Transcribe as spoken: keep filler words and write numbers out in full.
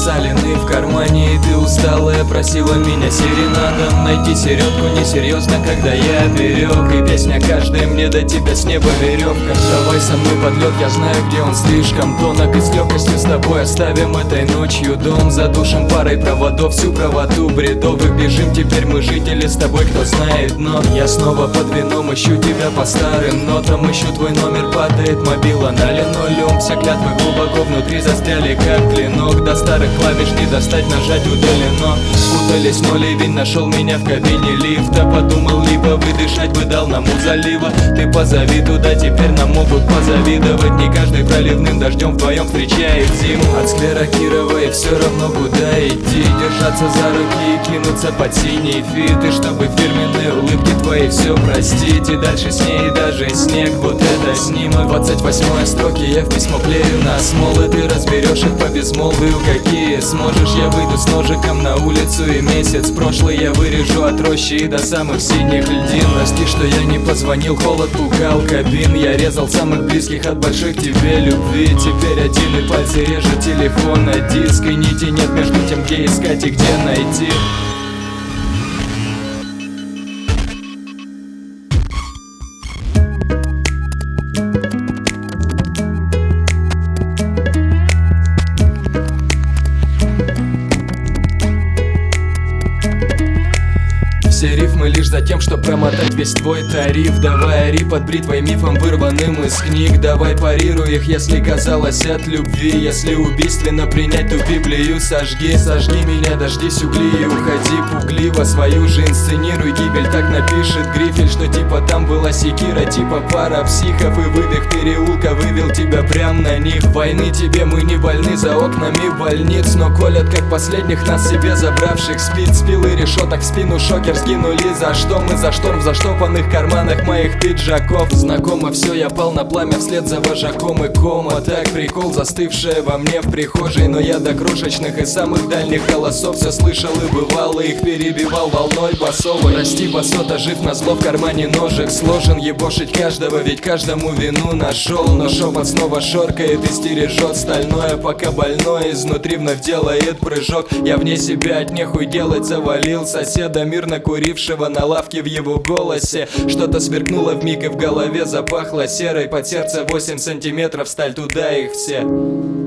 засаленный в кармане, и ты усталая просила меня серенадом найти середку несерьезно, когда я берег. И песня каждая мне до тебя с неба веревка. Давай со мной под лед, я знаю, где он слишком тонок, и с легкостью с тобой оставим этой ночью дом. Задушим парой проводов всю правоту бредовых. Бежим теперь мы жители с тобой, кто знает, но я снова под вином ищу тебя по старым нотам. Ищу твой номер, падает мобила на линолеум. Все клятвы глубоко внутри застряли, как клинок. До старых клавиш не достать, нажать удалено. Путались ноли, вин нашел меня в кабине лифта. Подумал, либо выдышать бы дал нам у залива. Ты позови туда, теперь нам могут позавидовать. Не каждый проливным дождем вдвоем встречает зиму. От склерокировой все равно куда идти. Держаться за руки и кинуться под синий фит. И чтобы фирменные улыбки твои все простить. И дальше с ней даже снег, вот это снимок. Двадцать восьмой строки я в письмо клею на смол. И ты разберешь их по безмолвию, какие сможешь. Я выйду с ножиком на улицу, и месяц прошлый я вырежу от рощи и до самых синих льдин. Прости, что я не позвонил, холод пугал кабин. Я резал самых близких от большой к тебе любви. Теперь один и пальцы режет телефон на диск. И нити нет между тем, где искать и где найти. Все рифмы лишь за тем, чтоб промотать весь твой тариф. Давай ори под бритвой мифом, вырванным из книг. Давай парируй их, если казалось от любви. Если убийственно принять ту Библию, сожги. Сожги меня, дождись угли и уходи пугливо. Свою же инсценируй гибель, так напишет Грифель. Что типа там была секира, типа пара психов. И выбег переулка вывел тебя прям на них. Войны тебе мы не больны, за окнами больниц. Но колят, как последних нас себе забравших спит. Спилы решеток в спину, шокер сгинули. За что мы за шторм в заштопанных карманах моих пиджаков. Знакомо все, я пал на пламя вслед за вожаком. И кома, так прикол, застывшая во мне в прихожей. Но я до крошечных и самых дальних голосов все слышал и бывало их перебивал волной басовой. Прости, басота, жив назло, в кармане ножик сложен. Ебошить каждого, ведь каждому вину нашел. Но шепот снова шоркает и стережет стальное, пока больное изнутри вновь делает прыжок. Я вне себя от нехуй делать завалил соседа, мирно курившего на лавке. В его голосе что-то сверкнуло вмиг, и в голове запахло серой. Под сердце восемь сантиметров, сталь, туда их все.